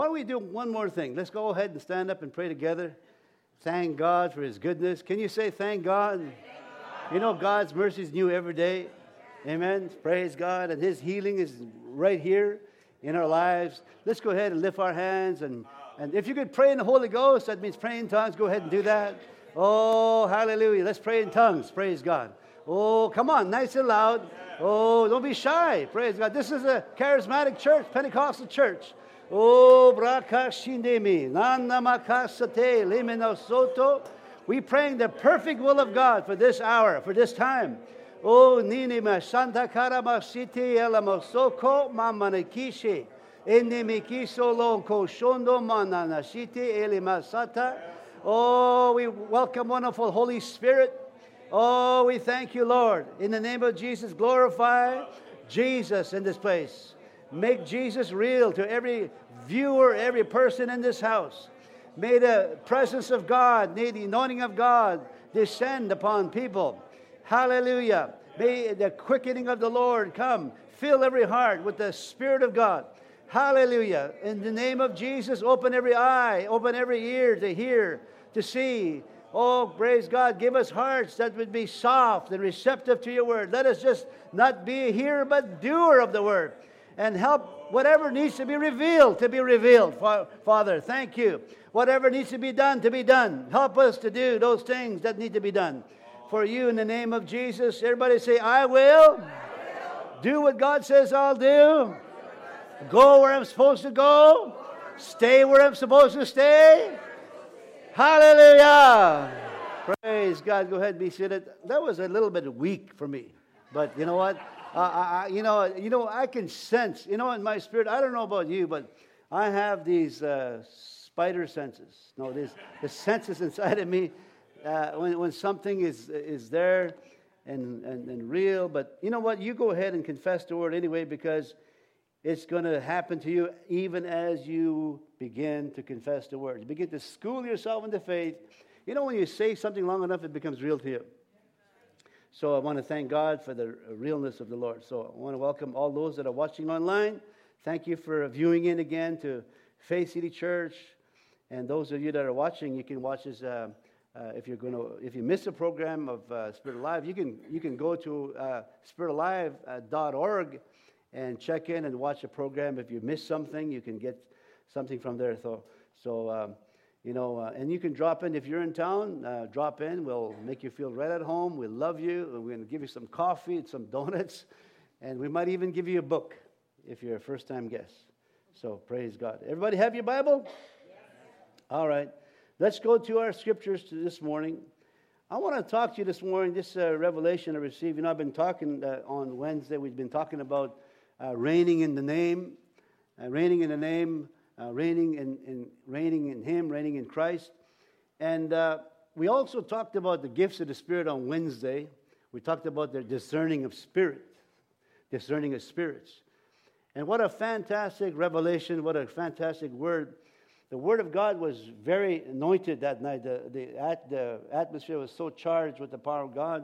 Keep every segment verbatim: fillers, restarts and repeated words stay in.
Why don't we do one more thing? Let's go ahead and stand up and pray together. Thank God for His goodness. Can you say thank God? Thank God. You know God's mercy is new every day. Amen. Praise God. And His healing is right here in our lives. Let's go ahead and lift our hands. And, and if you could pray in the Holy Ghost, that means pray in tongues. Go ahead and do that. Oh, hallelujah. Let's pray in tongues. Praise God. Oh, come on. Nice and loud. Oh, don't be shy. Praise God. This is a charismatic church, Pentecostal church. Oh, brakashindemi, nanamakasate, limenosoto. We praying the perfect will of God for this hour, for this time. Oh, ninima santa karamasiti elamosoko mamanakishi. Enimikiso lonko shondo mananashiti elimasata. Oh, we welcome wonderful Holy Spirit. Oh, we thank you, Lord. In the name of Jesus, glorify Jesus in this place. Make Jesus real to every viewer, every person in this house. May the presence of God, may the anointing of God descend upon people. Hallelujah. May the quickening of the Lord come. Fill every heart with the Spirit of God. Hallelujah. In the name of Jesus, open every eye, open every ear to hear, to see. Oh, praise God. Give us hearts that would be soft and receptive to your word. Let us just not be a hearer, but doer of the word. And help whatever needs to be revealed to be revealed. Father, thank you. Whatever needs to be done to be done. Help us to do those things that need to be done. For you, in the name of Jesus, everybody say, I will, I will. Do what God says I'll do. Go where I'm supposed to go. Stay where I'm supposed to stay. Hallelujah. Praise God. Go ahead and be seated. That was a little bit weak for me. But you know what? Uh, I, you know, you know, I can sense, you know, in my spirit, I don't know about you, but I have these uh, spider senses. No, these the senses inside of me uh, when when something is is there and, and and real. But you know what? You go ahead and confess the word anyway, because it's going to happen to you even as you begin to confess the word. You begin to school yourself into faith. You know, when you say something long enough, it becomes real to you. So I want to thank God for the realness of the Lord. So I want to welcome all those that are watching online. Thank you for viewing in again to Faith City Church. And those of you that are watching, you can watch us. Uh, uh, if you're going to, if you miss a program of uh, Spirit Alive, you can you can go to uh, spirit alive dot org and check in and watch a program. If you miss something, you can get something from there. So so. Um, You know, uh, and you can drop in if you're in town. Uh, drop in. We'll make you feel right at home. We love you. We're going to give you some coffee and some donuts, and we might even give you a book if you're a first-time guest. So praise God. Everybody have your Bible? Yes. All right. Let's go to our scriptures to this morning. I want to talk to you this morning. This uh, revelation I received. You know, I've been talking uh, on Wednesday. We've been talking about uh, reigning in the name, uh, reigning in the name. Uh, reigning in, in reigning in Him, reigning in Christ. And uh, we also talked about the gifts of the Spirit on Wednesday. We talked about the discerning of spirit, discerning of spirits. And what a fantastic revelation, what a fantastic word. The Word of God was very anointed that night. The, the, at, the atmosphere was so charged with the power of God.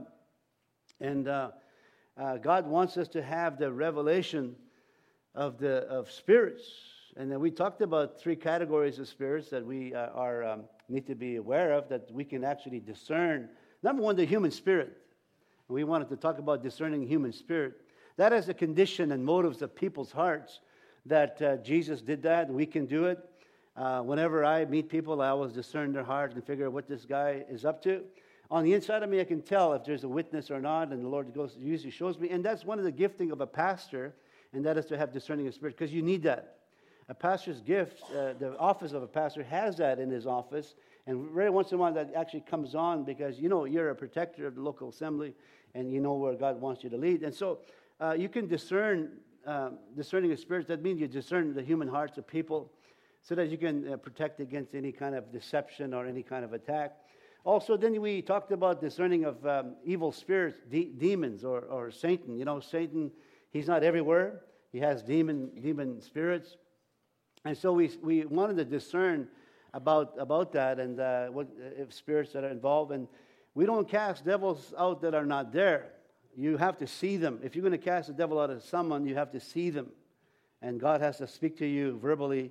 And uh, uh, God wants us to have the revelation of the of spirits. And then we talked about three categories of spirits that we uh, are um, need to be aware of, that we can actually discern. Number one, the human spirit. We wanted to talk about discerning human spirit. That is the condition and motives of people's hearts, that uh, Jesus did that, and we can do it. Uh, whenever I meet people, I always discern their heart and figure out what this guy is up to. On the inside of me, I can tell if there's a witness or not, and the Lord goes, usually shows me. And that's one of the gifting of a pastor, and that is to have discerning of spirit, because you need that. A pastor's gift, uh, the office of a pastor has that in his office, and very once in a while that actually comes on, because you know you're a protector of the local assembly, and you know where God wants you to lead. And so uh, you can discern, uh, discerning of spirits. That means you discern the human hearts of people, so that you can uh, protect against any kind of deception or any kind of attack. Also, then we talked about discerning of um, evil spirits, de- demons, or, or Satan. You know, Satan, he's not everywhere. He has demon demon spirits. And so we we wanted to discern about about that and uh, what if spirits that are involved. And we don't cast devils out that are not there. You have to see them. If you're going to cast a devil out of someone, you have to see them. And God has to speak to you verbally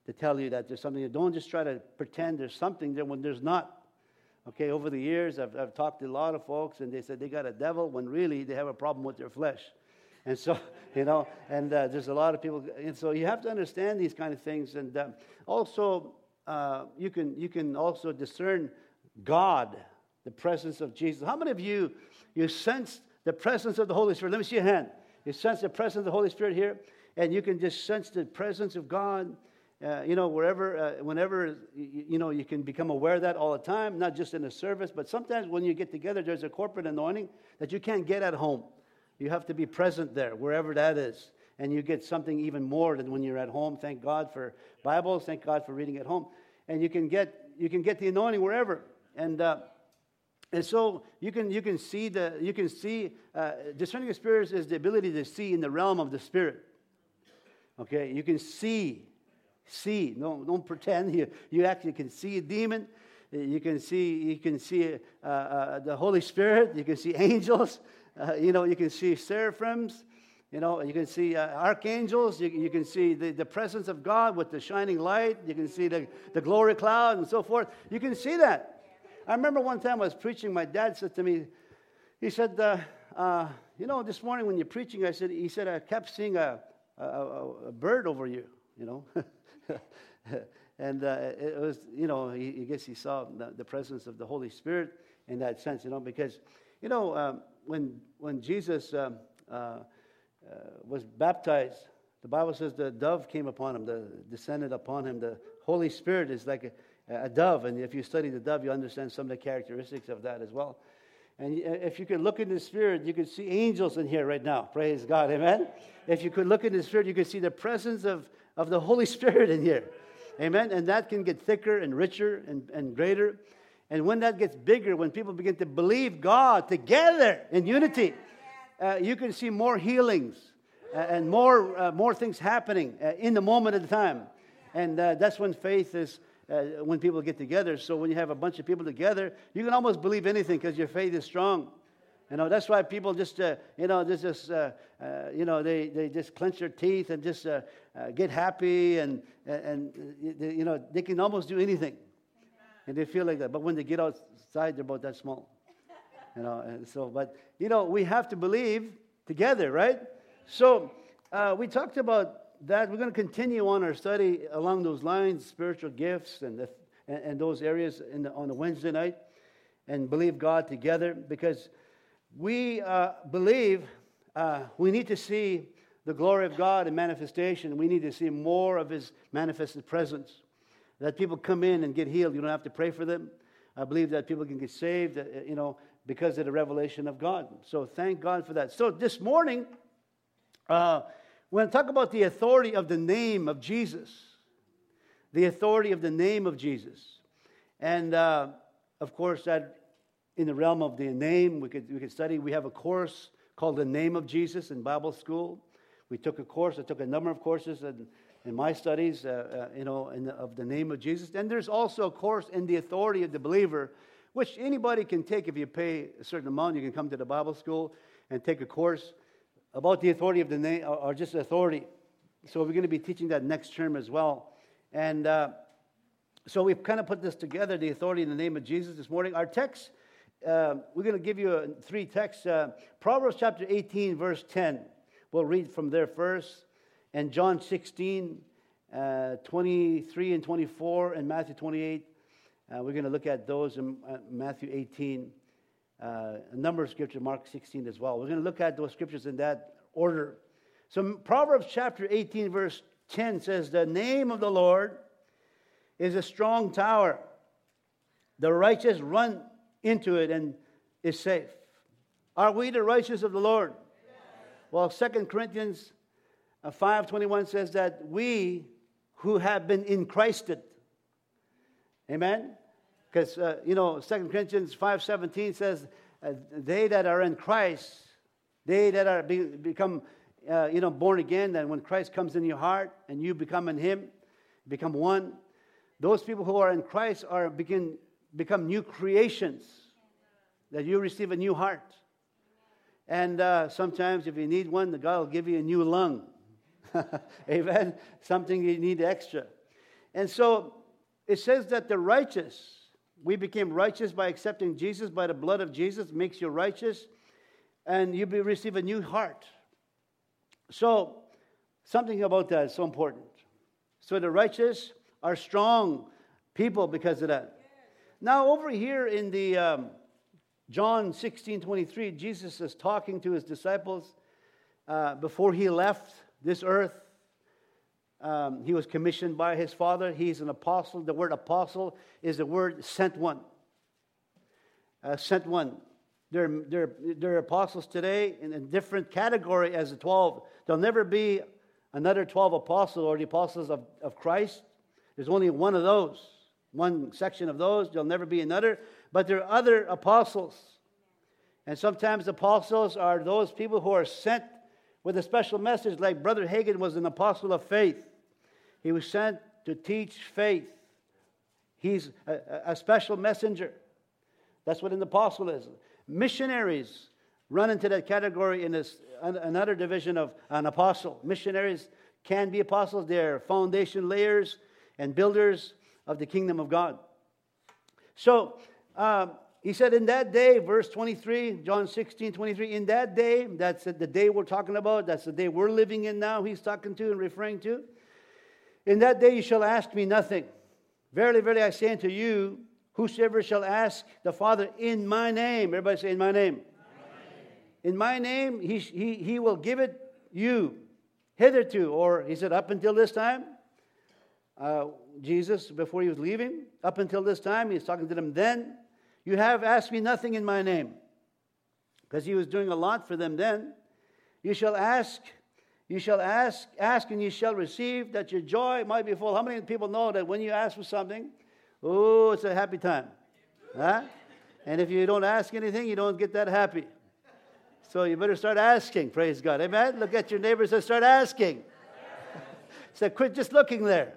to tell you that there's something. Don't just try to pretend there's something there when there's not. Okay, over the years, I've, I've talked to a lot of folks, and they said they got a devil when really they have a problem with their flesh. And so, you know, and uh, there's a lot of people, and so you have to understand these kind of things. And uh, also, uh, you can you can also discern God, the presence of Jesus. How many of you, you sense the presence of the Holy Spirit? Let me see your hand. You sense the presence of the Holy Spirit here, and you can just sense the presence of God. Uh, you know, wherever, uh, whenever, you, you know, you can become aware of that all the time, not just in a service, but sometimes when you get together, there's a corporate anointing that you can't get at home. You have to be present there, wherever that is. And you get something even more than when you're at home. Thank God for Bibles. Thank God for reading at home. And you can get, you can get the anointing wherever. And, uh, and so you can, you can see the, you can see, uh, discerning of spirits is the ability to see in the realm of the Spirit. Okay, you can see. See, no, don't pretend. You you actually can see a demon. You can see you can see uh, uh, the Holy Spirit. You can see angels. Uh, you know, you can see seraphims. You know, you can see uh, archangels. You, you can see the, the presence of God with the shining light. You can see the, the glory cloud and so forth. You can see that. I remember one time I was preaching. My dad said to me, he said, uh, uh, you know, this morning when you're preaching, I said, he said, I kept seeing a, a, a, a bird over you, you know. and uh, it was, you know, he, I guess he saw the, the presence of the Holy Spirit in that sense, you know, because, you know, um, when when Jesus um, uh, uh, was baptized, the Bible says the dove came upon him, the descended upon him. The Holy Spirit is like a, a dove, and if you study the dove, you understand some of the characteristics of that as well. And if you could look in the Spirit, you could see angels in here right now. Praise God, amen? If you could look in the Spirit, you could see the presence of of the Holy Spirit in here. Amen? And that can get thicker and richer and, and greater. And when that gets bigger, when people begin to believe God together in unity, uh, you can see more healings uh, and more uh, more things happening uh, in the moment at a time. And uh, that's when faith is, uh, when people get together. So when you have a bunch of people together, you can almost believe anything because your faith is strong. You know, that's why people just, uh, you know, just, just uh, uh, you know, they, they just clench their teeth and just uh, uh, get happy and, and, and, you know, they can almost do anything. And they feel like that. But when they get outside, they're about that small. You know, and so, but, you know, we have to believe together, right? So uh, we talked about that. We're going to continue on our study along those lines, spiritual gifts and, the, and, and those areas in the, on a Wednesday night, and believe God together, because we uh, believe uh, we need to see the glory of God in manifestation. We need to see more of His manifested presence. That people come in and get healed. You don't have to pray for them. I believe that people can get saved, uh, you know, because of the revelation of God. So thank God for that. So this morning, uh, we're going to talk about the authority of the name of Jesus. The authority of the name of Jesus. And, uh, of course, that in the realm of the name, we could we could study. We have a course called The Name of Jesus in Bible school. We took a course. I took a number of courses in, in my studies, uh, uh, you know, in the, of the name of Jesus. And there's also a course in the authority of the believer, which anybody can take if you pay a certain amount. You can come to the Bible school and take a course about the authority of the name, or, or just authority. So we're going to be teaching that next term as well. And uh, so we've kind of put this together, the authority in the name of Jesus this morning. Our text, uh, we're going to give you uh, three texts. Uh, Proverbs chapter eighteen, verse ten. We'll read from there first. And John sixteen, uh, twenty-three and twenty-four, and Matthew twenty-eight. Uh, we're going to look at those in uh, Matthew eighteen. Uh, a number of scriptures, Mark sixteen as well. We're going to look at those scriptures in that order. So Proverbs chapter eighteen, verse ten says, "The name of the Lord is a strong tower. The righteous run into it and is safe." Are we the righteous of the Lord? Yes. Well, Second Corinthians five twenty-one says that we who have been in Christed. Amen? Because, uh, you know, Second Corinthians five seventeen says, uh, they that are in Christ, they that are be, become, uh, you know, born again, that when Christ comes in your heart and you become in Him, become one, those people who are in Christ are begin become new creations, that you receive a new heart. And uh, sometimes if you need one, the God will give you a new lung. Amen? Something you need extra. And so it says that the righteous, we became righteous by accepting Jesus, by the blood of Jesus, makes you righteous, and you be, receive a new heart. So something about that is so important. So the righteous are strong people because of that. Now over here in the um, John sixteen twenty-three, Jesus is talking to his disciples uh, before he left this earth. Um, he was commissioned by his Father. He's an apostle. The word apostle is the word sent one. Uh, sent one. There, there, there are apostles today in a different category as the twelve. There'll never be another twelve apostles or the apostles of, of Christ. There's only one of those, one section of those. There'll never be another. But there are other apostles. And sometimes apostles are those people who are sent with a special message, like Brother Hagin was an apostle of faith. He was sent to teach faith. He's a, a special messenger. That's what an apostle is. Missionaries run into that category in this, another division of an apostle. Missionaries can be apostles. They're foundation layers and builders of the kingdom of God. So, um, he said, in that day, verse twenty-three, John sixteen twenty-three, in that day, that's the day we're talking about, that's the day we're living in now, he's talking to and referring to. In that day you shall ask me nothing. Verily, verily, I say unto you, whosoever shall ask the Father in my name, everybody say, in my name. In my name, he, he, he will give it you. Hitherto, or he said, up until this time, uh, Jesus, before he was leaving, up until this time, he's talking to them then. You have asked me nothing in my name. Because he was doing a lot for them then. You shall ask, you shall ask, ask and you shall receive, that your joy might be full. How many people know that when you ask for something, oh, it's a happy time? Huh? And if you don't ask anything, you don't get that happy. So you better start asking, praise God. Amen? Look at your neighbors and start asking. Say, quit just looking there.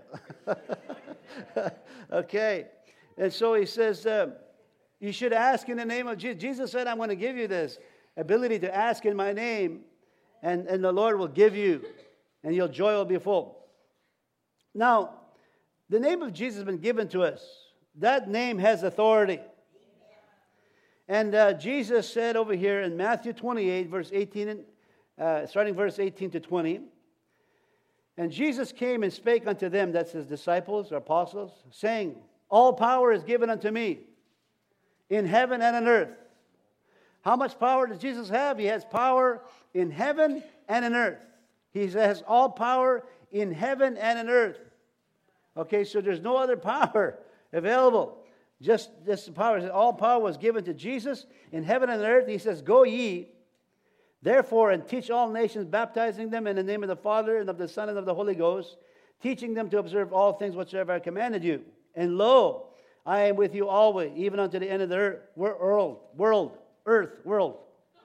Okay. And so he says, uh, you should ask in the name of Jesus. Jesus said, I'm going to give you this ability to ask in my name, and, and the Lord will give you, and your joy will be full. Now, the name of Jesus has been given to us. That name has authority. And uh, Jesus said over here in Matthew twenty-eight, verse eighteen, and, uh, starting verse eighteen to twenty, and Jesus came and spake unto them, that's his disciples or apostles, saying, all power is given unto me, in heaven and on earth. How much power does Jesus have? He has power in heaven and on earth. He has all power in heaven and on earth. Okay, so there's no other power available. Just this power. All power was given to Jesus in heaven and on earth. He says, go ye, therefore, and teach all nations, baptizing them in the name of the Father and of the Son and of the Holy Ghost, teaching them to observe all things whatsoever I commanded you. And lo, I am with you always, even unto the end of the earth, world, world, earth, world.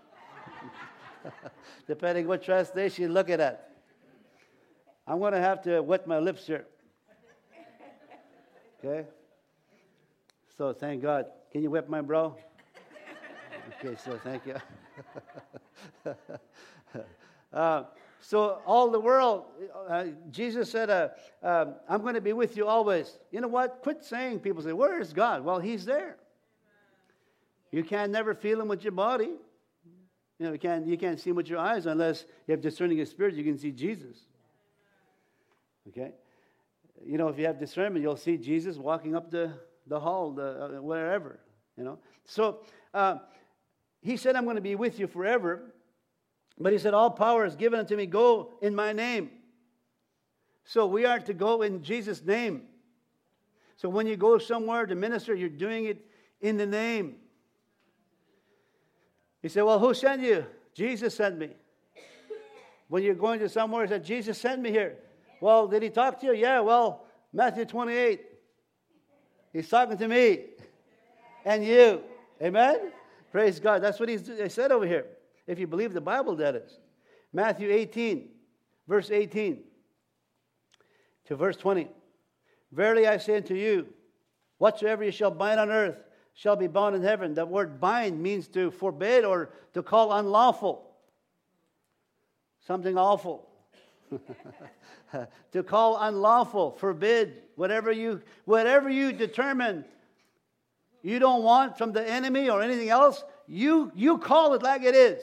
Depending what translation you look at it. I'm going to have to wet my lips here. Okay? So thank God. Can you wet my brow? Okay, so thank you. uh, so all the world, uh, Jesus said, uh, uh, I'm going to be with you always. You know what? Quit saying, people say, where is God? Well, he's there. You can never feel him with your body. You know, you can't, you can't see him with your eyes unless you have discerning of spirit. You can see Jesus. Okay? You know, if you have discernment, you'll see Jesus walking up the, the hall, the, uh, wherever. You know? So, uh, he said, I'm going to be with you forever. But he said, all power is given unto me. Go in my name. So we are to go in Jesus' name. So when you go somewhere to minister, you're doing it in the name. He said, well, who sent you? Jesus sent me. When you're going to somewhere, he said, Jesus sent me here. Well, did he talk to you? Yeah, well, Matthew twenty-eight. He's talking to me and you. Amen? Praise God. That's what he said over here. If you believe the Bible, that is. Matthew eighteen, verse eighteen to verse twenty. Verily I say unto you, whatsoever you shall bind on earth shall be bound in heaven. The word bind means to forbid or to call unlawful. Something awful. To call unlawful, forbid, whatever you, whatever you determine you don't want from the enemy or anything else, you, you call it like it is.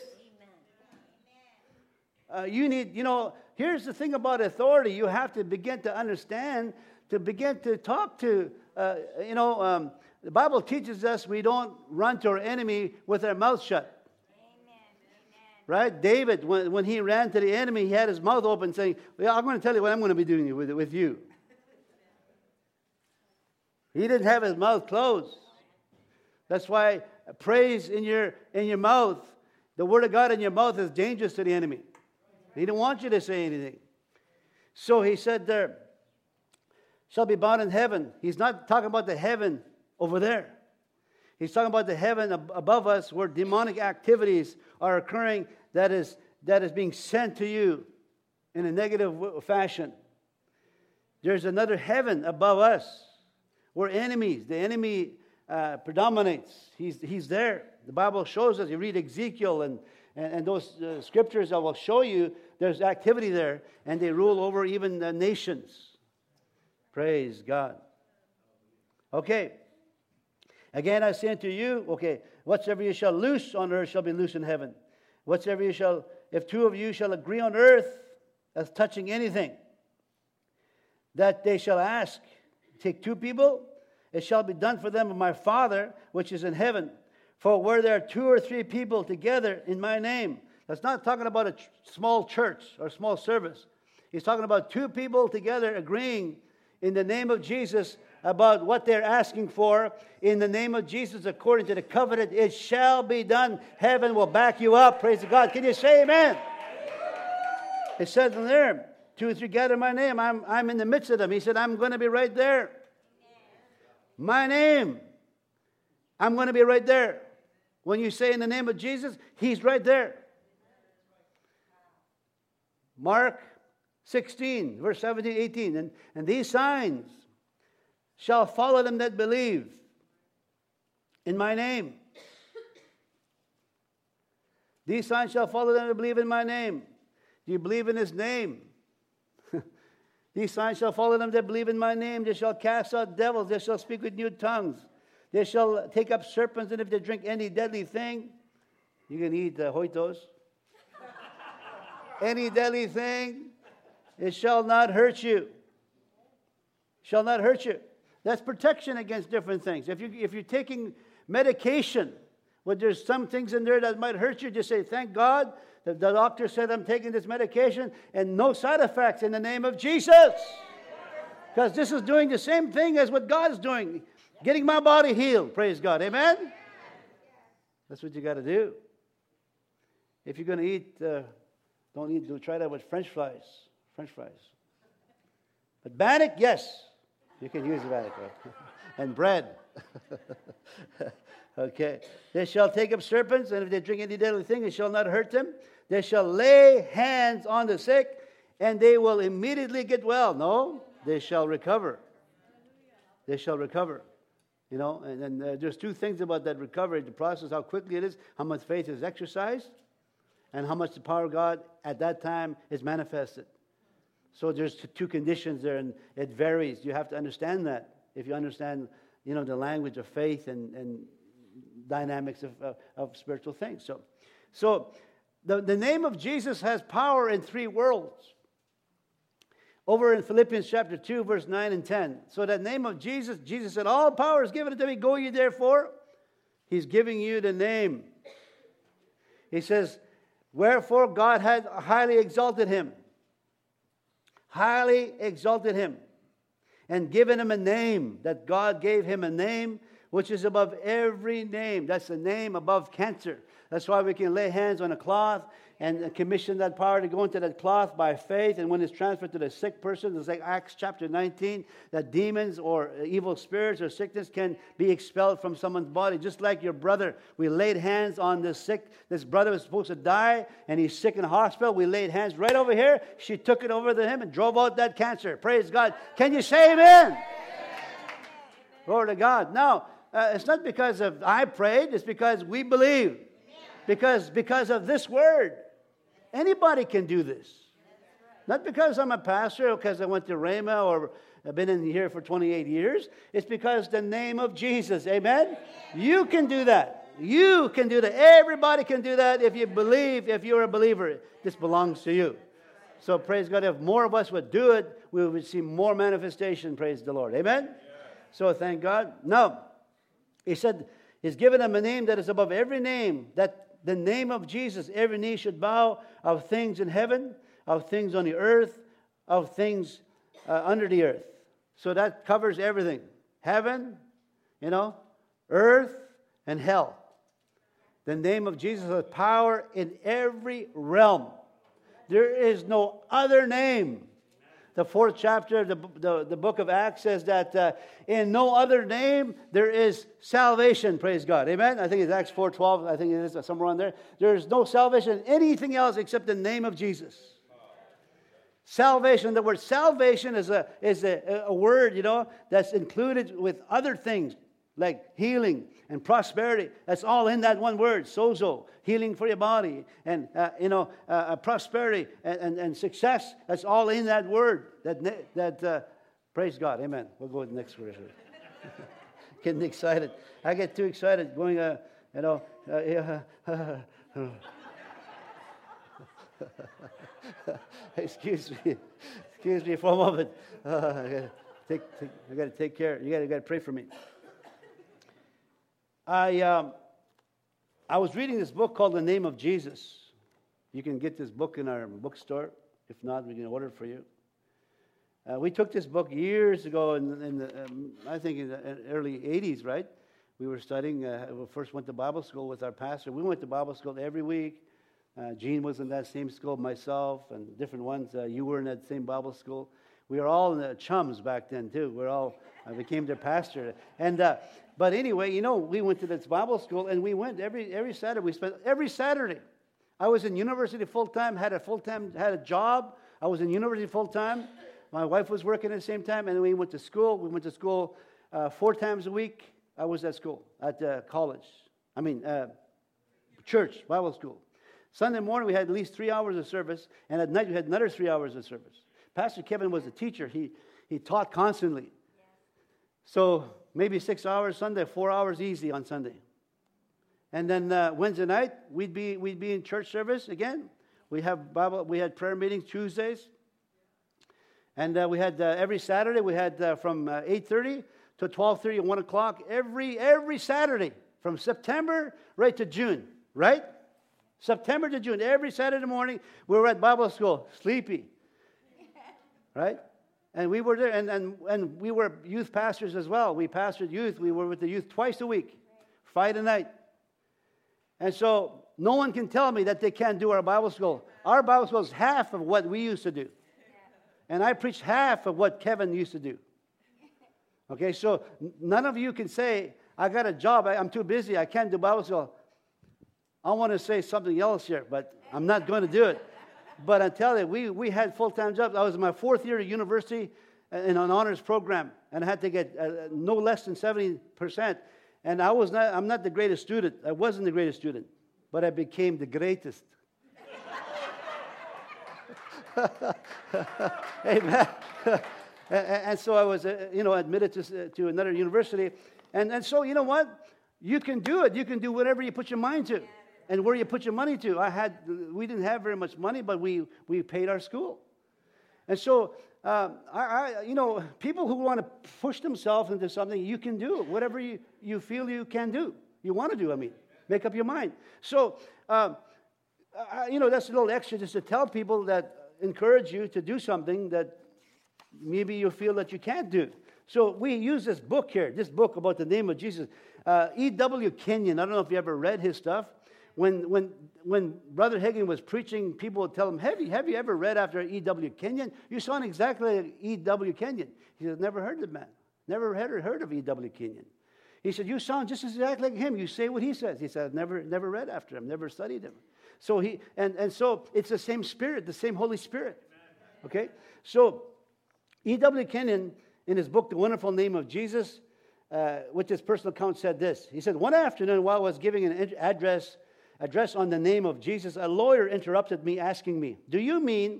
Uh, you need, you know, here's the thing about authority. You have to begin to understand, to begin to talk to, uh, you know, um, the Bible teaches us we don't run to our enemy with our mouth shut. Right? David, when, when he ran to the enemy, he had his mouth open saying, well, I'm going to tell you what I'm going to be doing with, with you. He didn't have his mouth closed. That's why praise in your, in your mouth, the word of God in your mouth is dangerous to the enemy. He didn't want you to say anything. So he said there, shall be bound in heaven. He's not talking about the heaven over there. He's talking about the heaven above us where demonic activities are occurring that is, that is being sent to you in a negative fashion. There's another heaven above us. We're enemies. The enemy uh, predominates. He's, he's there. The Bible shows us. You read Ezekiel and, and, and those uh, scriptures that will show you there's activity there. And they rule over even the nations. Praise God. Okay. Again, I say unto you, okay, whatsoever you shall loose on earth shall be loose in heaven. Whatsoever you shall, if two of you shall agree on earth as touching anything, that they shall ask, take two people, it shall be done for them of my Father which is in heaven. For where there are two or three people together in my name, that's not talking about a ch- small church or small service. He's talking about two people together agreeing in the name of Jesus about what they're asking for. In the name of Jesus, according to the covenant, it shall be done. Heaven will back you up. Praise God. Can you say amen? It says in there, two or three gather my name. I'm, I'm in the midst of them. He said, I'm going to be right there. My name. I'm going to be right there. When you say in the name of Jesus, He's right there. Mark sixteen, verse seventeen, eighteen. And, and these signs shall follow them that believe in my name. These signs shall follow them that believe in my name. Do you believe in His name? These signs shall follow them that believe in my name. They shall cast out devils. They shall speak with new tongues. They shall take up serpents. And if they drink any deadly thing, you can eat the hoitos. Any deadly thing, it shall not hurt you. Shall not hurt you. That's protection against different things. If, you, if you're taking medication, but there's some things in there that might hurt you, just say, thank God that the doctor said I'm taking this medication and no side effects in the name of Jesus. Because this is doing the same thing as what God's doing. Getting my body healed. Praise God. Amen? That's what you got to do. If you're going to eat, uh, don't eat, do try that with French fries. French fries. But bannock, yes. You can use bannock. Right? And bread. Okay. They shall take up serpents, and if they drink any deadly thing, it shall not hurt them. They shall lay hands on the sick, and they will immediately get well. No, they shall recover. They shall recover. You know, and, and uh, there's two things about that recovery, the process, how quickly it is, how much faith is exercised, and how much the power of God at that time is manifested. So there's two conditions there, and it varies. You have to understand that if you understand, you know, the language of faith and, and dynamics of, uh, of spiritual things. So, so the, the name of Jesus has power in three worlds. Over in Philippians chapter two, verse nine and ten. So that name of Jesus, Jesus said, all power is given unto me. Go ye therefore. He's giving you the name. He says, wherefore God had highly exalted him. Highly exalted him. And given him a name. That God gave him a name which is above every name. That's the name above cancer. That's why we can lay hands on a cloth and commission that power to go into that cloth by faith. And when it's transferred to the sick person, it's like Acts chapter nineteen, that demons or evil spirits or sickness can be expelled from someone's body. Just like your brother, we laid hands on this sick. This brother was supposed to die, and he's sick in the hospital. We laid hands right over here. She took it over to him and drove out that cancer. Praise God. Can you say amen? Amen. Glory to God. Now, uh, it's not because of I prayed. It's because we believe. Because, because of this word. Anybody can do this. Not because I'm a pastor or because I went to Rhema or I've been in here for twenty-eight years. It's because the name of Jesus. Amen? You can do that. You can do that. Everybody can do that if you believe, if you're a believer. This belongs to you. So praise God. If more of us would do it, we would see more manifestation. Praise the Lord. Amen? Yeah. So thank God. Now, he said, he's given him a name that is above every name, that the name of Jesus, every knee should bow, of things in heaven, of things on the earth, of things uh, under the earth. So that covers everything. Heaven, you know, earth, and hell. The name of Jesus has power in every realm. There is no other name. The fourth chapter of the, the, the book of Acts says that uh, in no other name there is salvation. Praise God. Amen? I think it's Acts four twelve. I think it is somewhere on there. There is no salvation in anything else except the name of Jesus. Salvation. The word salvation is a, is a, a word, you know, that's included with other things like healing and prosperity. That's all in that one word, sozo, healing for your body, and uh, you know, uh, prosperity and, and, and success. That's all in that word. That that uh, praise God, amen. We'll go with the next verse. Getting excited. I get too excited going, uh, you know. Uh, yeah, excuse me, excuse me for a moment. Uh, I gotta take, take, I got to take care. You got to, got to pray for me. I um, I was reading this book called The Name of Jesus. You can get this book in our bookstore. If not, we can order it for you. Uh, we took this book years ago, in, in the, um, I think in the early eighties, right? We were studying, uh, we first went to Bible school with our pastor. We went to Bible school every week. Uh, Gene was in that same school, myself, and different ones. Uh, you were in that same Bible school. We were all in the chums back then, too. We were all, I became their pastor. And, uh, but anyway, you know, we went to this Bible school, and we went every every Saturday. We spent every Saturday. I was in university full-time, had a full-time, had a job. I was in university full-time. My wife was working at the same time, and we went to school. We went to school uh, four times a week. I was at school, at uh, college. I mean, uh, church, Bible school. Sunday morning, we had at least three hours of service, and at night, we had another three hours of service. Pastor Kevin was a teacher. He he taught constantly. So maybe six hours Sunday, four hours easy on Sunday. And then uh, Wednesday night, we'd be we'd be in church service again. We have Bible. We had prayer meetings Tuesdays, and uh, we had uh, every Saturday. We had uh, from uh, eight thirty to twelve thirty, one o'clock every every Saturday from September right to June. Right, September to June. Every Saturday morning, we were at Bible school, sleepy. Right. And we were there, and, and, and we were youth pastors as well. We pastored youth. We were with the youth twice a week, Friday night. And so no one can tell me that they can't do our Bible school. Our Bible school is half of what we used to do. And I preached half of what Kevin used to do. Okay, so none of you can say, I got a job, I, I'm too busy, I can't do Bible school. I want to say something else here, but I'm not going to do it. But I tell you, we, we had full-time jobs. I was in my fourth year at university in an honors program, and I had to get uh, no less than seventy percent. And I was not, I'm not the greatest student. I wasn't the greatest student, but I became the greatest. Amen. and, and so I was, uh, you know, admitted to, to another university. And, and so, you know what? You can do it. You can do whatever you put your mind to. And where you put your money to. I had, we didn't have very much money, but we, we paid our school. And so, um, I, I, you know, people who want to push themselves into something, you can do whatever you, you feel you can do. You want to do, I mean. Make up your mind. So, um, I, you know, that's a little extra just to tell people that encourage you to do something that maybe you feel that you can't do. So we use this book here, this book about the name of Jesus. Uh, E W Kenyon, I don't know if you ever read his stuff. When when when Brother Hagin was preaching, people would tell him, have you, have you ever read after E W Kenyon? You sound exactly like E W Kenyon. He said, never heard of the man. Never heard, heard of E W Kenyon. He said, you sound just exactly like him. You say what he says. He said, I've never, never read after him, never studied him. So he and, and so it's the same Spirit, the same Holy Spirit. Okay? So E W Kenyon, in his book, The Wonderful Name of Jesus, uh, which his personal account said this. He said, one afternoon while I was giving an address address on the name of Jesus, a lawyer interrupted me asking me, do you mean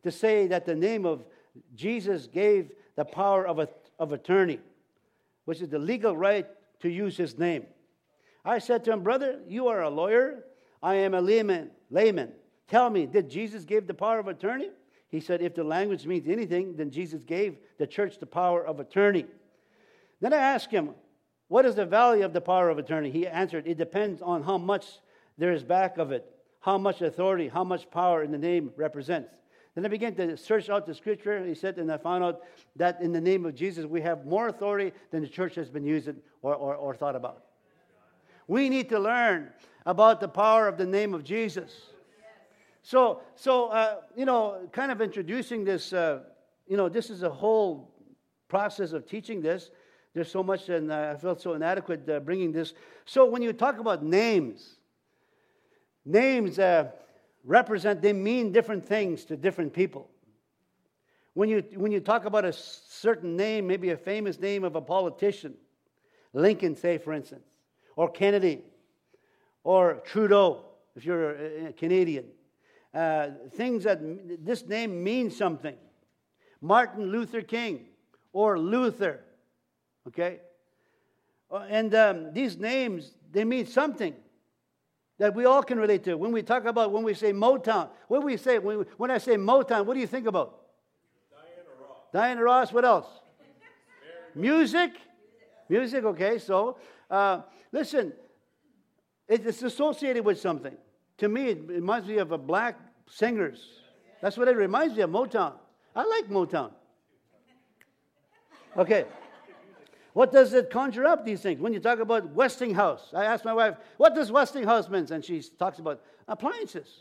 to say that the name of Jesus gave the power of, a, of attorney, which is the legal right to use his name. I said to him, brother, you are a lawyer. I am a layman. layman. Tell me, did Jesus give the power of attorney? He said, if the language means anything, then Jesus gave the church the power of attorney. Then I asked him, what is the value of the power of attorney? He answered, it depends on how much there is back of it, how much authority, how much power in the name represents. Then I began to search out the scripture. He said, and I found out that in the name of Jesus, we have more authority than the church has been using or, or, or thought about. We need to learn about the power of the name of Jesus. So, so uh, you know, kind of introducing this, uh, you know, this is a whole process of teaching this. There's so much, and uh, I felt so inadequate uh, bringing this. So when you talk about names, names uh, represent, they mean different things to different people. When you, when you talk about a certain name, maybe a famous name of a politician, Lincoln, say, for instance, or Kennedy, or Trudeau, if you're a Canadian. Uh, things that, this name means something. Martin Luther King, or Luther, okay? And um, these names, they mean something that we all can relate to. When we talk about, when we say Motown, what do we say? When, we, when I say Motown, what do you think about? Diana Ross. Diana Ross, what else? Music? Music, okay, so, uh, listen, it's associated with something. To me, it reminds me of a black singers. That's what it reminds me of, Motown. I like Motown. Okay. What does it conjure up, these things? When you talk about Westinghouse, I asked my wife, what does Westinghouse mean? And she talks about appliances.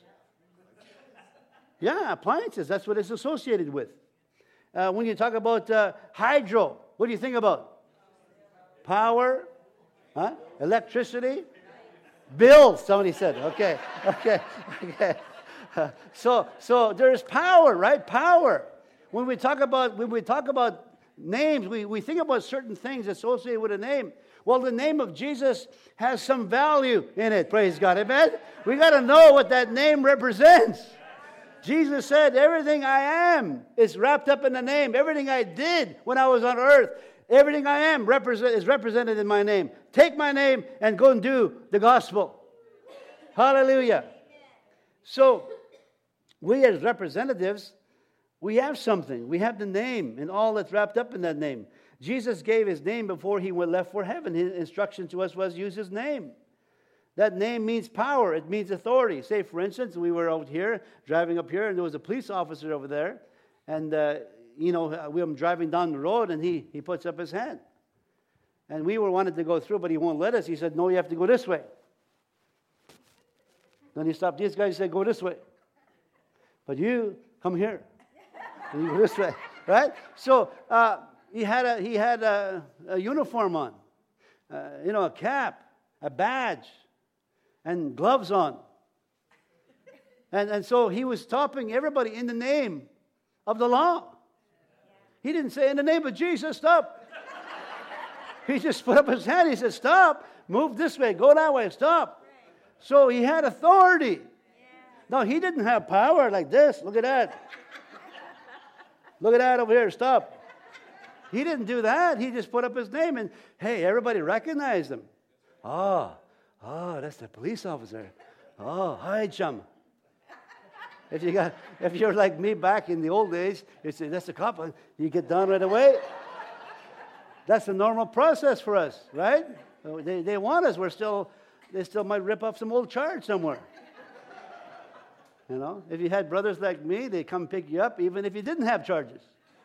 Yeah, appliances. That's what it's associated with. Uh, when you talk about uh, hydro, what do you think about? Power, huh? Electricity, bills. Somebody said, okay, okay, okay. Uh, so, so there's power, right? Power. When we talk about when we talk about names, we, we think about certain things associated with a name. Well, the name of Jesus has some value in it. Praise God, amen. We got to know what that name represents. Jesus said, everything I am is wrapped up in the name. Everything I did when I was on earth, everything I am represent, is represented in my name. Take my name and go and do the gospel. Hallelujah. So, we as representatives, we have something. We have the name and all that's wrapped up in that name. Jesus gave his name before he went left for heaven. His instruction to us was use his name. That name means power. It means authority. Say, for instance, we were out here, driving up here, and there was a police officer over there. And, uh, you know, we were driving down the road, and he, he puts up his hand. And we were wanted to go through, but he won't let us. He said, no, you have to go this way. Then he stopped these guys and said, go this way. But you, come here. And you go this way, right? So uh, he had a, he had a, a uniform on, uh, you know, a cap, a badge, and gloves on. And, and so he was stopping everybody in the name of the law. He didn't say, in the name of Jesus, stop. He just put up his hand. He said, stop, move this way, go that way, stop. So he had authority. No, he didn't have power like this. Look at that. Look at that over here, stop. He didn't do that. He just put up his name and, hey, everybody recognized him. Oh, oh, that's the police officer. Oh, hi, chum. If you got, if you're like me back in the old days, you say, that's the cop. You get down right away. That's the normal process for us, right? They, they want us. We're still, they still might rip up some old charge somewhere. You know, if you had brothers like me, they come pick you up even if you didn't have charges.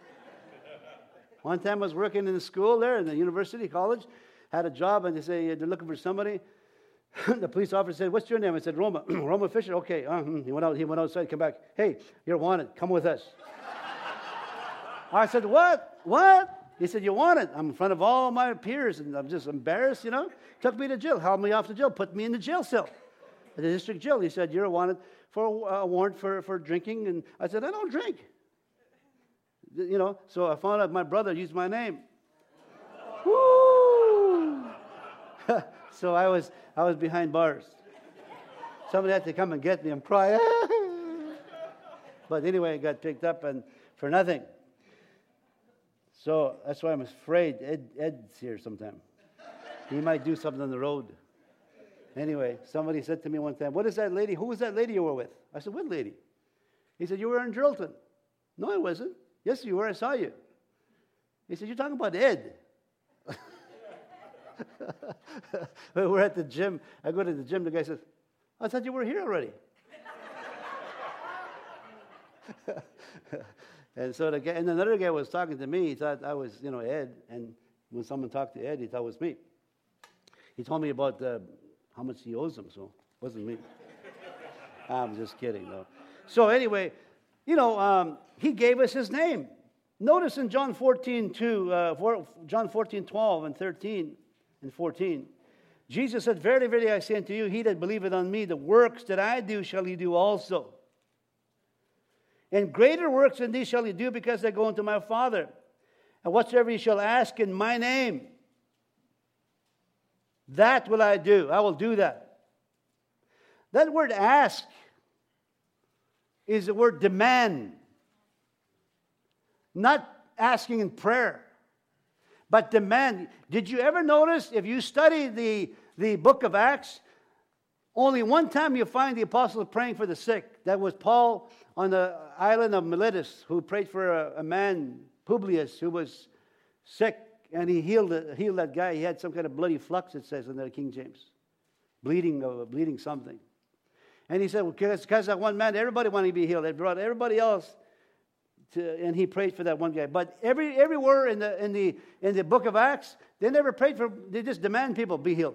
One time I was working in the school there, in the university, college, had a job, and they say they're looking for somebody. The police officer said, what's your name? I said, Roma. Roma Fisher. Okay. Uh-huh. He went out. He went outside, come back. Hey, you're wanted. Come with us. I said, what? What? He said, you wanted. I'm in front of all my peers, and I'm just embarrassed, you know. Took me to jail, hauled me off to jail, put me in the jail cell, at the district jail. He said, you're wanted for a warrant for, for drinking. And I said, I don't drink. You know, so I found out my brother used my name. Woo! So I was I was behind bars. Somebody had to come and get me and cry. But anyway, it got picked up and for nothing. So that's why I'm afraid Ed, Ed's here sometime. He might do something on the road. Anyway, somebody said to me one time, what is that lady? Who was that lady you were with? I said, what lady? He said, you were in Geraldton. No, I wasn't. Yes, you were. I saw you. He said, you're talking about Ed. We're at the gym. I go to the gym. The guy says, I thought you were here already. And so the guy, and another guy was talking to me. He thought I was, you know, Ed. And when someone talked to Ed, he thought it was me. He told me about uh, how much he owes him, so it wasn't me. I'm just kidding, though. So anyway, you know, um, he gave us his name. Notice in John fourteen, two, uh, four, John fourteen, twelve and thirteen and fourteen, Jesus said, verily, verily, I say unto you, he that believeth on me, the works that I do shall he do also. And greater works than these shall he do, because I go unto my Father. And whatsoever ye shall ask in my name, that will I do. I will do that. That word ask is the word demand. Not asking in prayer, but demand. Did you ever notice, if you study the, the book of Acts, only one time you find the apostles praying for the sick. That was Paul on the island of Miletus, who prayed for a, a man, Publius, who was sick, and he healed, healed that guy. He had some kind of bloody flux, it says in the King James. Bleeding, uh, bleeding something. And he said, well, because that one man, everybody wanted to be healed. They brought everybody else. To, and he prayed for that one guy. But every everywhere in the in the in the book of Acts, they never prayed for. They just demand people be healed.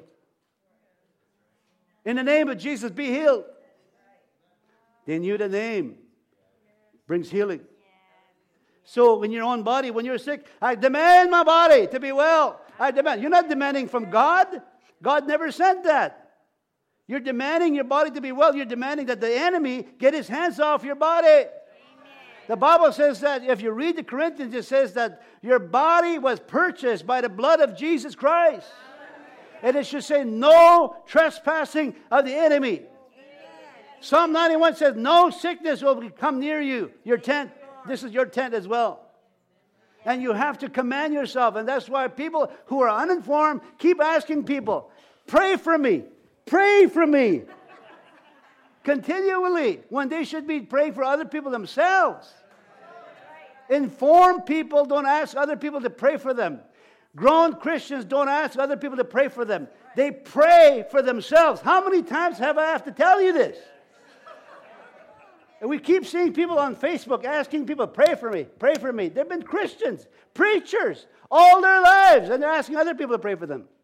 In the name of Jesus, be healed. They knew the name brings healing. So in your own body, when you're sick, I demand my body to be well. I demand. You're not demanding from God. God never sent that. You're demanding your body to be well. You're demanding that the enemy get his hands off your body. The Bible says that if you read the Corinthians, it says that your body was purchased by the blood of Jesus Christ. And it should say no trespassing of the enemy. Psalm ninety-one says no sickness will come near you. Your tent, this is your tent as well. And you have to command yourself. And that's why people who are uninformed keep asking people, pray for me, pray for me. Continually, when they should be praying for other people themselves. Informed people don't ask other people to pray for them. Grown Christians don't ask other people to pray for them. They pray for themselves. How many times have I have to tell you this? And we keep seeing people on Facebook asking people, pray for me, pray for me. They've been Christians, preachers, all their lives, and they're asking other people to pray for them.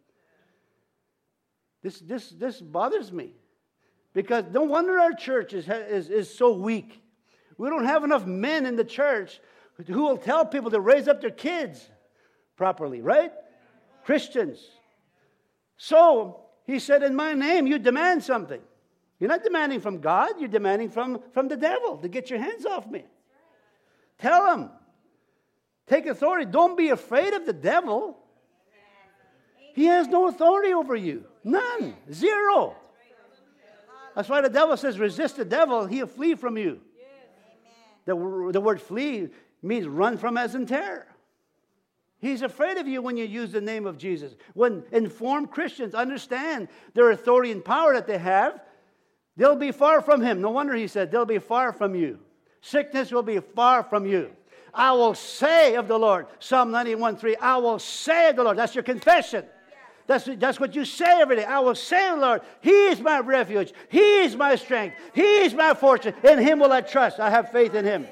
This, this, this bothers me. Because no wonder our church is, is, is so weak. We don't have enough men in the church who will tell people to raise up their kids properly, right? Christians. So, he said, in my name, you demand something. You're not demanding from God. You're demanding from, from the devil to get your hands off me. Tell him. Take authority. Don't be afraid of the devil. He has no authority over you. None. Zero. That's why the devil says, resist the devil, he'll flee from you. The, the word flee means run from as in terror. He's afraid of you when you use the name of Jesus. When informed Christians understand their authority and power that they have, they'll be far from him. No wonder he said, they'll be far from you. Sickness will be far from you. I will say of the Lord, Psalm ninety-one three, I will say of the Lord. That's your confession. That's, that's what you say every day. I will say, Lord, He is my refuge. He is my strength. He is my fortune. In Him will I trust. I have faith in Him.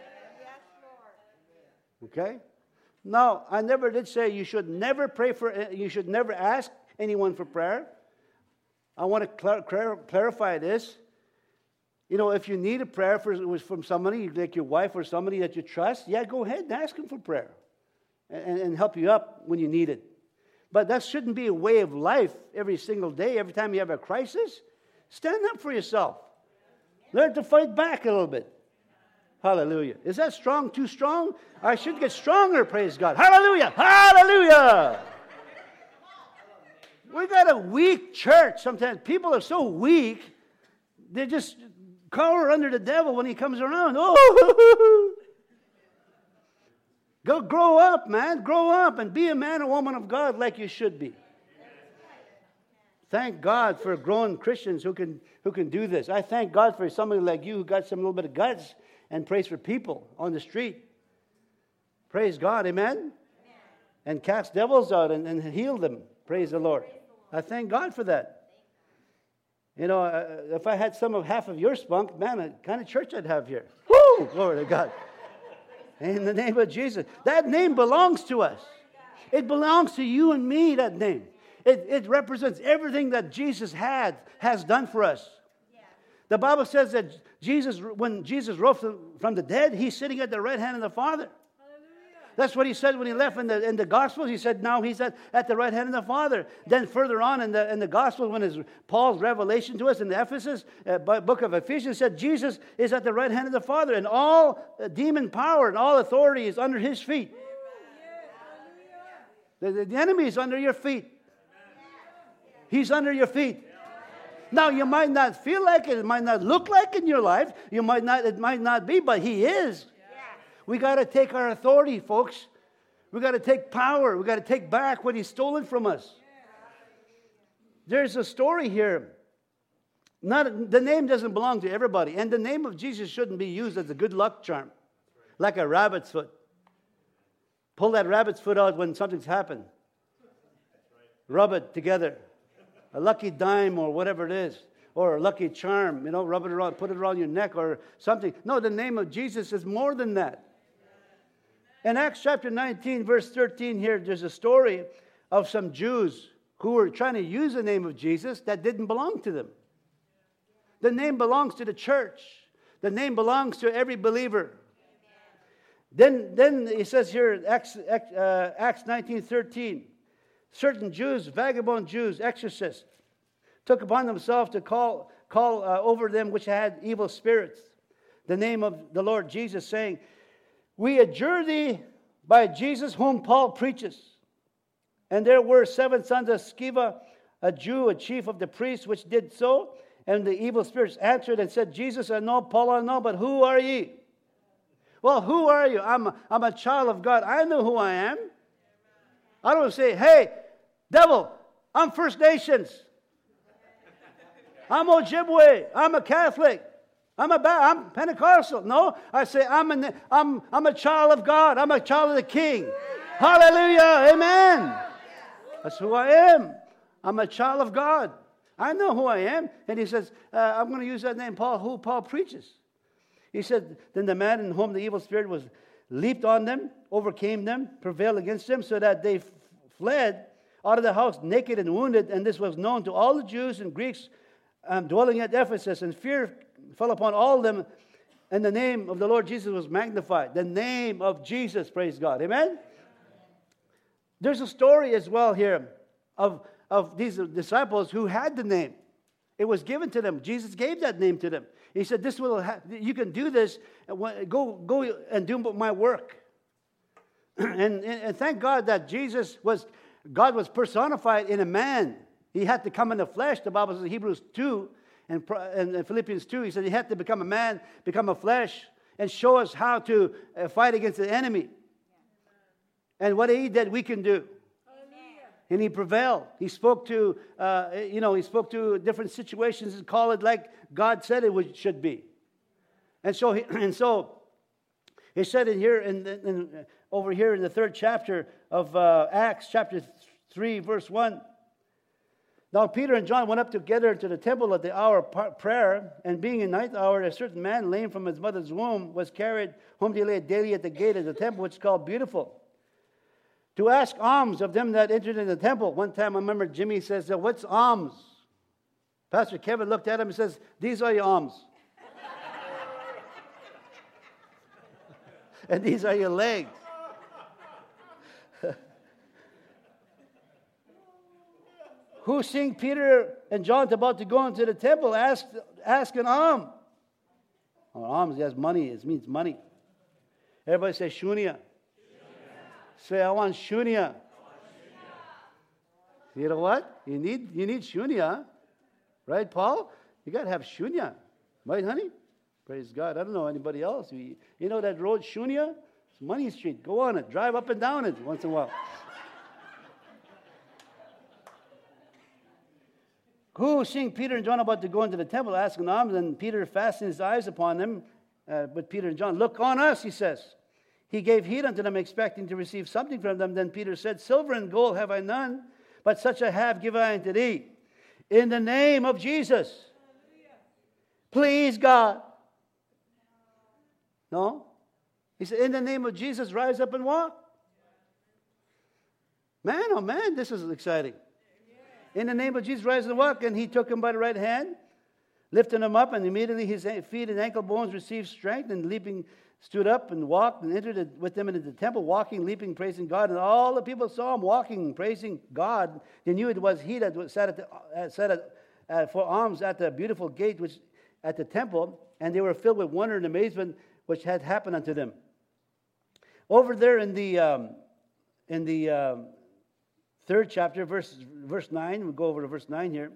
Okay? No, I never did say you should never pray for, you should never ask anyone for prayer. I want to clar- clar- clarify this. You know, if you need a prayer for, from somebody, like your wife or somebody that you trust, yeah, go ahead and ask them for prayer and, and help you up when you need it. But that shouldn't be a way of life every single day, every time you have a crisis. Stand up for yourself. Learn to fight back a little bit. Hallelujah. Is that strong? Too strong? I should get stronger, praise God. Hallelujah. Hallelujah. We got a weak church sometimes. People are so weak, they just Cower under the devil when he comes around. Oh, go grow up, man. Grow up and be a man or woman of God like you should be. Thank God for grown Christians who can who can do this. I thank God for somebody like you who got some little bit of guts and prays for people on the street. Praise God, amen? Amen. And cast devils out and, and heal them. Praise the Lord. Praise the Lord. I thank God for that. You know, uh, if I had some of half of your spunk, man, what kind of church I'd have here. Woo! Glory to God. In the name of Jesus. That name belongs to us. It belongs to you and me, that name. It, it represents everything that Jesus had, has done for us. Yeah. The Bible says that Jesus, when Jesus rose from the dead, he's sitting at the right hand of the Father. Hallelujah. That's what he said when he left in the, in the Gospels. He said, now he's at, at the right hand of the Father. Then further on in the, in the Gospels, when it's Paul's revelation to us in the Ephesus, uh, book of Ephesians, said Jesus is at the right hand of the Father. And all uh, demon power and all authority is under his feet. The, the, the enemy is under your feet. He's under your feet. Now, you might not feel like it. It might not look like it in your life. You might not. It might not be, but he is. We got to take our authority, folks. We got to take power. We got to take back what he's stolen from us. There's a story here. Not the name doesn't belong to everybody, and the name of Jesus shouldn't be used as a good luck charm, like a rabbit's foot. Pull that rabbit's foot out when something's happened. Rub it together. A lucky dime or whatever it is. Or a lucky charm. You know, rub it around, put it around your neck or something. No, the name of Jesus is more than that. In Acts chapter nineteen, verse thirteen here, there's a story of some Jews who were trying to use the name of Jesus that didn't belong to them. The name belongs to the church. The name belongs to every believer. Then, then it says here, Acts, uh, Acts nineteen thirteen. Certain Jews, vagabond Jews, exorcists, took upon themselves to call, call uh, over them which had evil spirits the name of the Lord Jesus, saying, we adjure thee by Jesus whom Paul preaches. And there were seven sons of Sceva, a Jew, a chief of the priests, which did so. And the evil spirits answered and said, Jesus I know, Paul I know, but who are ye? Well, who are you? I'm a, I'm a child of God. I know who I am. I don't say, hey, devil, I'm First Nations. I'm Ojibwe. I'm a Catholic. I'm a ba- I'm Pentecostal. No, I say I'm a, I'm, I'm a child of God. I'm a child of the King. Hallelujah. Amen. That's who I am. I'm a child of God. I know who I am. And he says, uh, I'm going to use that name, Paul, who Paul preaches. He said, then the man in whom the evil spirit was leaped on them, overcame them, prevailed against them, so that they f- fled out of the house naked and wounded. And this was known to all the Jews and Greeks um, dwelling at Ephesus. And fear fell upon all of them, and the name of the Lord Jesus was magnified. The name of Jesus, praise God. Amen? There's a story as well here of, of these disciples who had the name. It was given to them. Jesus gave that name to them. He said, "This will ha- you can do this. Go, go and do my work." and, and, and thank God that Jesus was, God was personified in a man. He had to come in the flesh. The Bible says in Hebrews two and, and Philippians two, he said he had to become a man, become a flesh, and show us how to uh, fight against the enemy. And what he did, we can do. And he prevailed. He spoke to, uh, you know, he spoke to different situations and called it like God said it would, should be. And so, he, and so, he said in here, in, in, over here in the third chapter of uh, Acts, chapter three, verse one. Now Peter and John went up together to the temple at the hour of prayer, and being in ninth hour, a certain man, lame from his mother's womb, was carried, whom they laid daily at the gate of the temple, which is called Beautiful, to ask alms of them that entered in the temple. One time I remember Jimmy says, "What's alms?" Pastor Kevin looked at him and says, "These are your alms." And these are your legs. Who seeing Peter and John about to go into the temple asked, ask an alms. Oh, alms, yes, money. It means money. Everybody say shunya. Say, I want shunya. You know what? You need you need shunya. Right, Paul? You got to have shunya. Right, honey? Praise God. I don't know anybody else. You, you know that road, Shunya? It's Money Street. Go on it. Drive up and down it once in a while. Who, seeing Peter and John about to go into the temple, asking alms, and Peter fastened his eyes upon them, uh, but Peter and John, look on us, he says. He gave heed unto them, expecting to receive something from them. Then Peter said, silver and gold have I none, but such I have give I unto thee. In the name of Jesus. Please, God. No? He said, in the name of Jesus, rise up and walk. Man, oh man, this is exciting. In the name of Jesus, rise and walk. And he took him by the right hand, lifting him up, and immediately his feet and ankle bones received strength, and leaping stood up and walked and entered with them into the temple, walking, leaping, praising God. And all the people saw him walking, praising God. They knew it was he that sat at the, uh, sat at, uh, for alms at the beautiful gate which at the temple, and they were filled with wonder and amazement which had happened unto them. Over there in the um, in the um, third chapter, verse verse nine, we'll go over to verse nine here.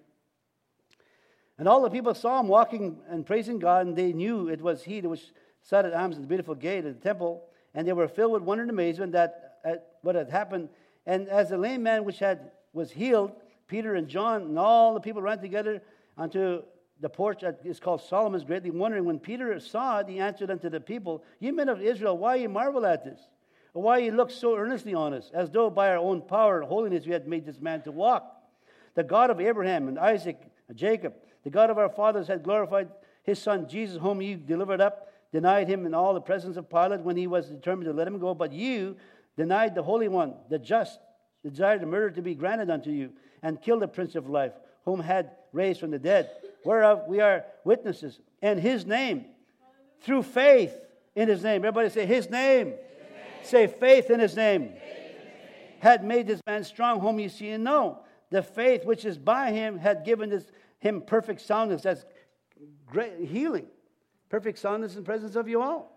And all the people saw him walking and praising God, and they knew it was he that was sat at arms at the beautiful gate of the temple, and they were filled with wonder and amazement that at what had happened. And as the lame man which had was healed, Peter and John and all the people ran together unto the porch that is called Solomon's, greatly wondering. When Peter saw it, he answered unto the people, ye men of Israel, why ye marvel at this? Or why ye look so earnestly on us, as though by our own power and holiness we had made this man to walk? The God of Abraham and Isaac and Jacob, the God of our fathers, had glorified his son Jesus, whom ye delivered up, denied him in all the presence of Pilate when he was determined to let him go. But you denied the Holy One, the just, desired the murder to be granted unto you, and killed the Prince of Life, whom had raised from the dead, whereof we are witnesses. And his name, through faith in his name. Everybody say his name. His name. Say faith in his name. Faith in his name. Had made this man strong, whom you see and know. The faith which is by him had given this, him perfect soundness. That's great healing. Perfect soundness in presence of you all.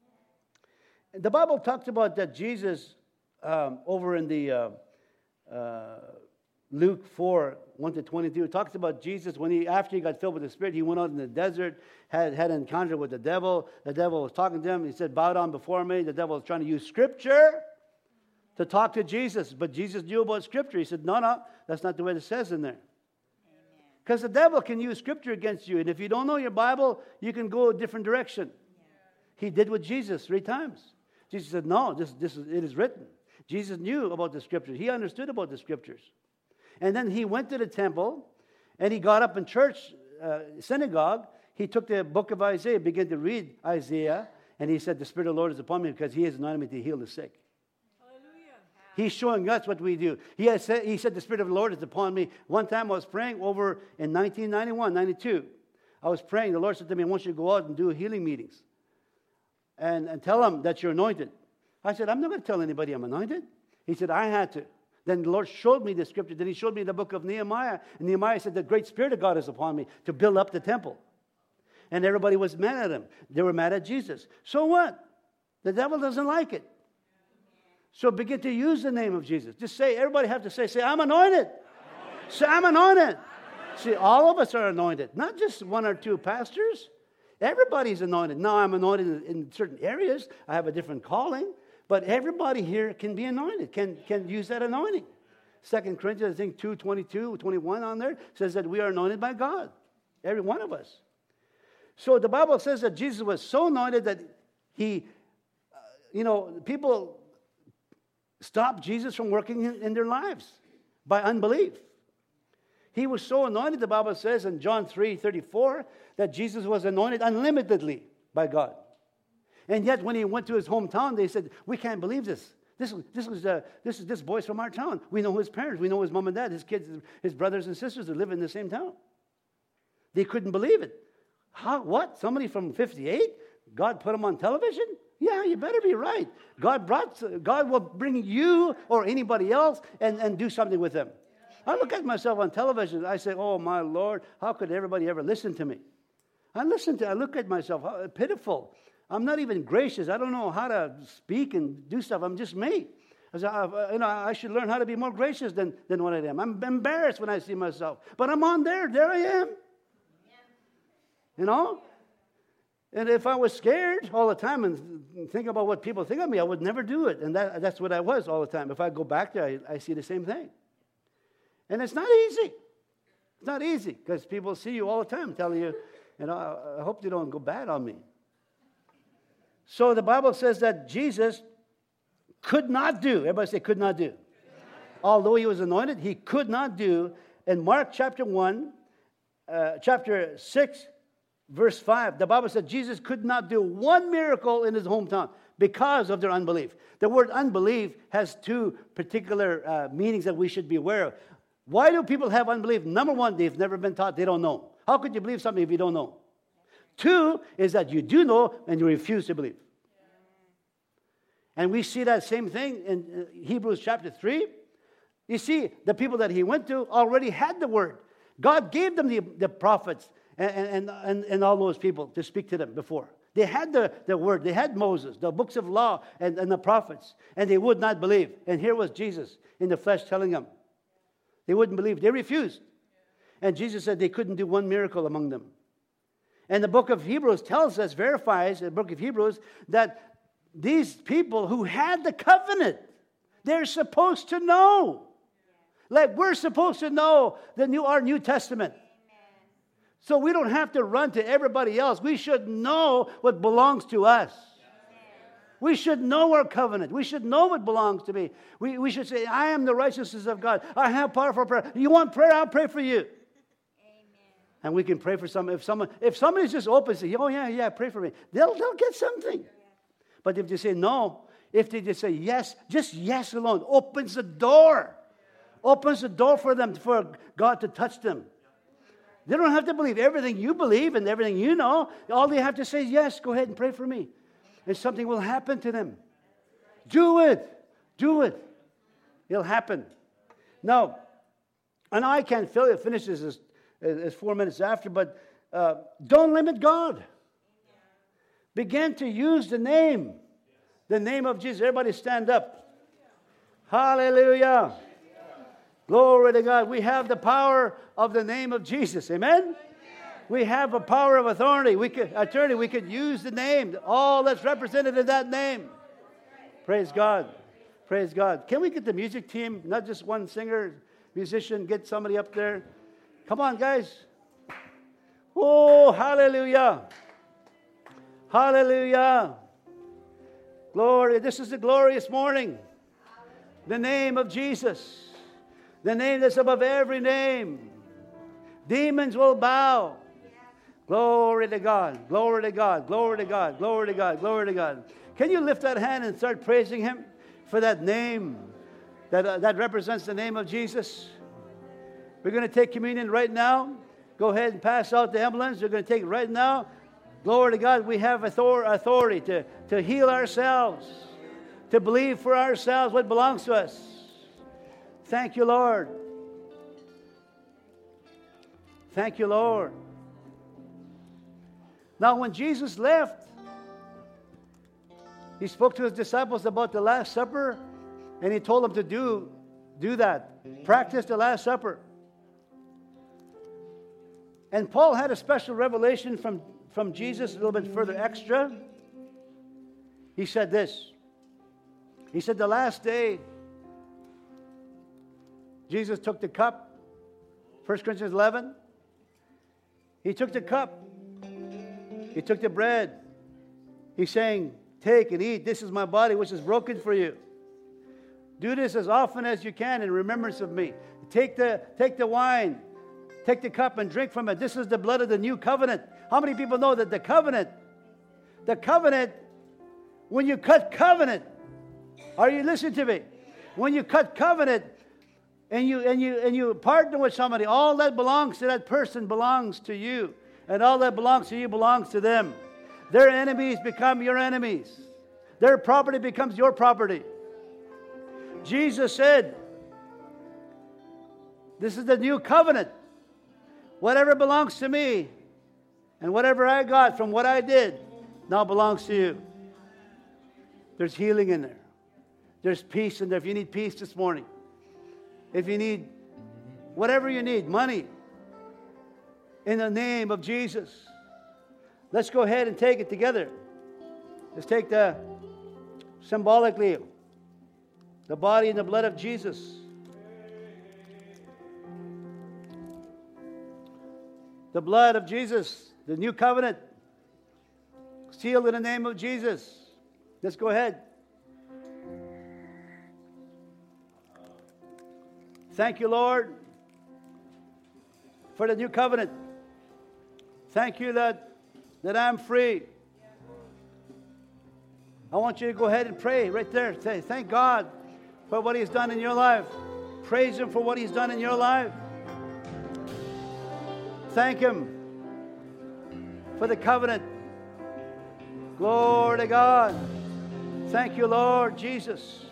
The Bible talks about that Jesus, um, over in the uh, uh, Luke four, one to twenty-two, it talks about Jesus when he, after he got filled with the Spirit, he went out in the desert, had, had an encounter with the devil. The devil was talking to him. He said, bow down before me. The devil was trying to use Scripture to talk to Jesus. But Jesus knew about Scripture. He said, no, no, that's not the way it says in there. Because the devil can use Scripture against you. And if you don't know your Bible, you can go a different direction. Yeah. He did with Jesus three times. Jesus said, no, this, this is, it is written. Jesus knew about the Scriptures. He understood about the Scriptures. And then he went to the temple, and he got up in church, uh, synagogue. He took the book of Isaiah, began to read Isaiah, and he said, the Spirit of the Lord is upon me because he has anointed me to heal the sick. He's showing us what we do. He, has said, he said, the Spirit of the Lord is upon me. One time I was praying over in nineteen ninety-one, ninety-two. I was praying. The Lord said to me, I want you to go out and do healing meetings. And, and tell them that you're anointed. I said, I'm not going to tell anybody I'm anointed. He said, I had to. Then the Lord showed me the scripture. Then he showed me the book of Nehemiah. And Nehemiah said, the great Spirit of God is upon me to build up the temple. And everybody was mad at him. They were mad at Jesus. So what? The devil doesn't like it. So begin to use the name of Jesus. Just say, everybody have to say, say, I'm anointed. I'm say, I'm anointed. I'm anointed. See, all of us are anointed. Not just one or two pastors. Everybody's anointed. Now I'm anointed in, in certain areas. I have a different calling. But everybody here can be anointed, can, can use that anointing. Second Corinthians, I think two twenty-two, twenty-one on there, says that we are anointed by God. Every one of us. So the Bible says that Jesus was so anointed that he, uh, you know, people stopped Jesus from working in, in their lives by unbelief. He was so anointed, the Bible says in John three thirty-four, that Jesus was anointed unlimitedly by God. And yet, when he went to his hometown, they said, "We can't believe this. This, this was uh, this is this boy's from our town. We know his parents. We know his mom and dad, his kids, his brothers and sisters that live in the same town." They couldn't believe it. How? What? Somebody from fifty-eight? God put him on television? Yeah, you better be right. God brought. God will bring you or anybody else and, and do something with them. I look at myself on television. I say, "Oh my Lord, how could everybody ever listen to me?" I listen to. I look at myself. How pitiful. I'm not even gracious. I don't know how to speak and do stuff. I'm just me. I, said, I, you know, I should learn how to be more gracious than, than what I am. I'm embarrassed when I see myself. But I'm on there. There I am. Yeah. You know? And if I was scared all the time and think about what people think of me, I would never do it. And that, that's what I was all the time. If I go back there, I, I see the same thing. And it's not easy. It's not easy because people see you all the time telling you, you know, I, I hope they don't go bad on me. So the Bible says that Jesus could not do. Everybody say could not do. Although he was anointed, he could not do. In Mark chapter one, uh, chapter six, verse five, the Bible said Jesus could not do one miracle in his hometown because of their unbelief. The word unbelief has two particular uh, meanings that we should be aware of. Why do people have unbelief? Number one, they've never been taught. They don't know. How could you believe something if you don't know? Two is that you do know and you refuse to believe. And we see that same thing in Hebrews chapter three. You see, the people that he went to already had the word. God gave them the, the prophets and, and, and, and all those people to speak to them before. They had the, the word. They had Moses, the books of law, and, and the prophets. And they would not believe. And here was Jesus in the flesh telling them. They wouldn't believe. They refused. And Jesus said they couldn't do one miracle among them. And the book of Hebrews tells us, verifies, the book of Hebrews, that these people who had the covenant, they're supposed to know. Like we're supposed to know the new, our New Testament. So we don't have to run to everybody else. We should know what belongs to us. We should know our covenant. We should know what belongs to me. We, we should say, I am the righteousness of God. I have power for prayer. You want prayer? I'll pray for you. Amen. And we can pray for someone. If someone, if somebody's just open, say, oh yeah, yeah, pray for me. They'll, they'll get something. Yeah. But if they say no, if they just say yes, just yes alone opens the door. Opens the door for them, for God to touch them. They don't have to believe everything you believe and everything you know. All they have to say is, yes, go ahead and pray for me. And something will happen to them. Do it. Do it. It'll happen. Now, I know I can't finish this as, as four minutes after, but uh, don't limit God. Begin to use the name. The name of Jesus. Everybody stand up. Hallelujah. Glory to God. We have the power of the name of Jesus. Amen? Amen. We have a power of authority. We could, attorney, we could use the name. All that's represented in that name. Praise God. Praise God. Can we get the music team, not just one singer, musician, get somebody up there? Come on, guys. Oh, hallelujah. Hallelujah. Glory. This is a glorious morning. The name of Jesus. The name that's above every name. Demons will bow. Glory to God. Glory to God. Glory to God. Glory to God. Glory to God. Can you lift that hand and start praising Him for that name that, uh, that represents the name of Jesus? We're going to take communion right now. Go ahead and pass out the emblems. We're going to take it right now. Glory to God. We have authority to, to heal ourselves, to believe for ourselves what belongs to us. Thank you, Lord. Thank you, Lord. Now, when Jesus left, He spoke to His disciples about the Last Supper, and He told them to do, do that. Practice the Last Supper. And Paul had a special revelation from, from Jesus, a little bit further extra. He said this. He said, the last day, Jesus took the cup, First Corinthians eleven. He took the cup. He took the bread. He's saying, take and eat. This is my body, which is broken for you. Do this as often as you can in remembrance of me. Take the, take the wine. Take the cup and drink from it. This is the blood of the new covenant. How many people know that the covenant, the covenant, when you cut covenant, are you listening to me? When you cut covenant, And you and you and you partner with somebody, all that belongs to that person belongs to you. And all that belongs to you belongs to them. Their enemies become your enemies. Their property becomes your property. Jesus said, this is the new covenant. Whatever belongs to me and whatever I got from what I did now belongs to you. There's healing in there. There's peace in there. If you need peace this morning, if you need whatever you need, money, in the name of Jesus, let's go ahead and take it together. Let's take the, symbolically, the body and the blood of Jesus. The blood of Jesus, the new covenant, sealed in the name of Jesus. Let's go ahead. Thank you, Lord, for the new covenant. Thank you that, that I'm free. I want you to go ahead and pray right there. Say, thank God for what He's done in your life. Praise Him for what He's done in your life. Thank Him for the covenant. Glory to God. Thank you, Lord Jesus.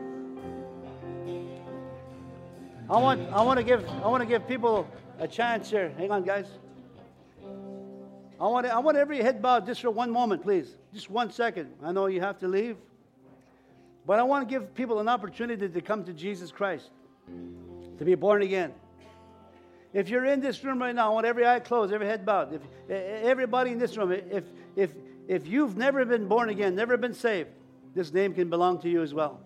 I want, I want to give, I want to give people a chance here. Hang on, guys. I want, I want every head bowed just for one moment, please. Just one second. I know you have to leave, but I want to give people an opportunity to come to Jesus Christ, to be born again. If you're in this room right now, I want every eye closed, every head bowed. If everybody in this room, if if if you've never been born again, never been saved, this name can belong to you as well.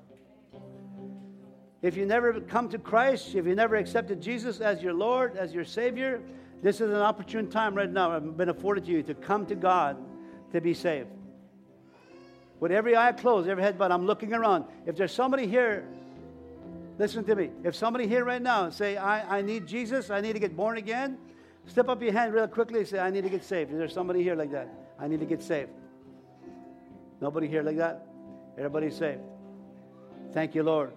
If you never come to Christ, if you never accepted Jesus as your Lord, as your Savior, this is an opportune time right now. I've been afforded to you to come to God to be saved. With every eye closed, every head bowed, I'm looking around. If there's somebody here, listen to me. If somebody here right now say, I, I need Jesus, I need to get born again, step up your hand real quickly and say, I need to get saved. Is there somebody here like that? I need to get saved. Nobody here like that? Everybody's saved. Thank you, Lord.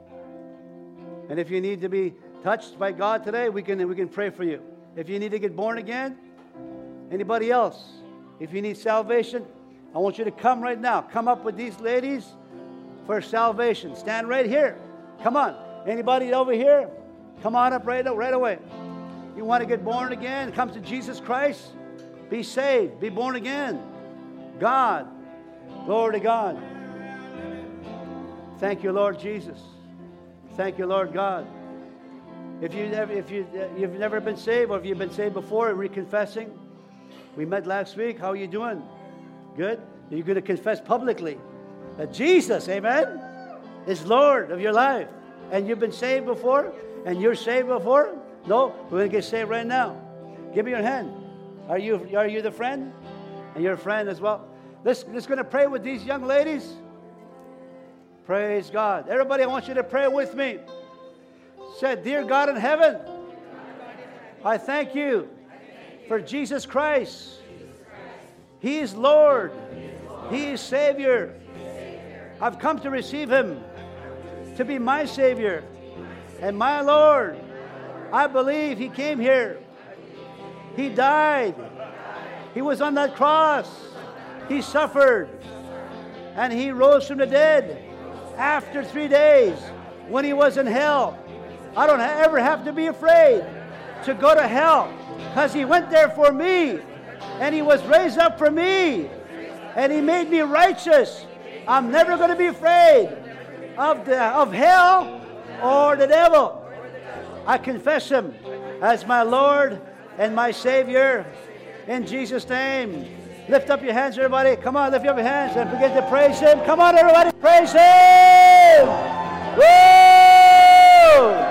And if you need to be touched by God today, we can, we can pray for you. If you need to get born again, anybody else, if you need salvation, I want you to come right now. Come up with these ladies for salvation. Stand right here. Come on. Anybody over here? Come on up right, right away. You want to get born again? Come to Jesus Christ. Be saved. Be born again. God. Glory to God. Thank you, Lord Jesus. Thank you, Lord God. If, you never, if you, you've never been saved, or if you've been saved before, reconfessing. We met last week. How are you doing? Good? You're going to confess publicly that Jesus, amen, is Lord of your life. And you've been saved before? And you're saved before? No? We're going to get saved right now. Give me your hand. Are you, are you the friend? And you're a friend as well. Let's, let's going to pray with these young ladies. Praise God. Everybody, I want you to pray with me. Said, Dear God in heaven, I thank you for Jesus Christ. He is Lord. He is Savior. I've come to receive Him to be my Savior and my Lord. I believe He came here. He died. He was on that cross. He suffered. And He rose from the dead after three days when He was in hell. I don't ever have to be afraid to go to hell because He went there for me and He was raised up for me and He made me righteous. I'm never going to be afraid of, the, of hell or the devil. I confess Him as my Lord and my Savior in Jesus' name. Lift up your hands, everybody. Come on, lift up your hands and begin to praise Him. Come on, everybody, praise Him! Woo!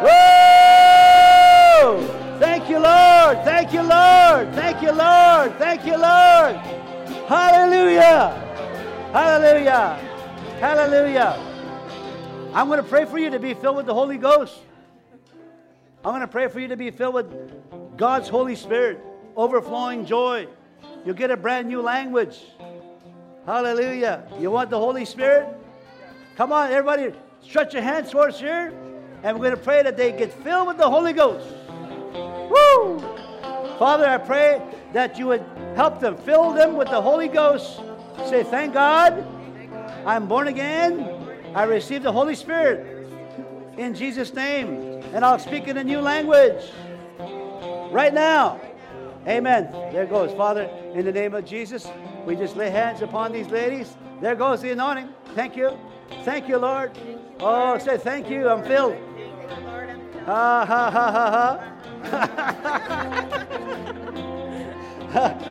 Woo! Thank you, Lord. Thank you, Lord. Thank you, Lord. Thank you, Lord. Hallelujah. Hallelujah. Hallelujah. I'm going to pray for you to be filled with the Holy Ghost. I'm going to pray for you to be filled with God's Holy Spirit, overflowing joy. You'll get a brand new language. Hallelujah. You want the Holy Spirit? Come on, everybody, stretch your hands towards here. And we're going to pray that they get filled with the Holy Ghost. Woo! Father, I pray that you would help them, fill them with the Holy Ghost. Say, thank God, I'm born again. I received the Holy Spirit in Jesus' name. And I'll speak in a new language right now. Amen. There goes, Father, in the name of Jesus, we just lay hands upon these ladies. There goes the anointing. Thank you. Thank you, Lord. Oh, say thank you. I'm filled. Ha, ha, ha, ha, ha.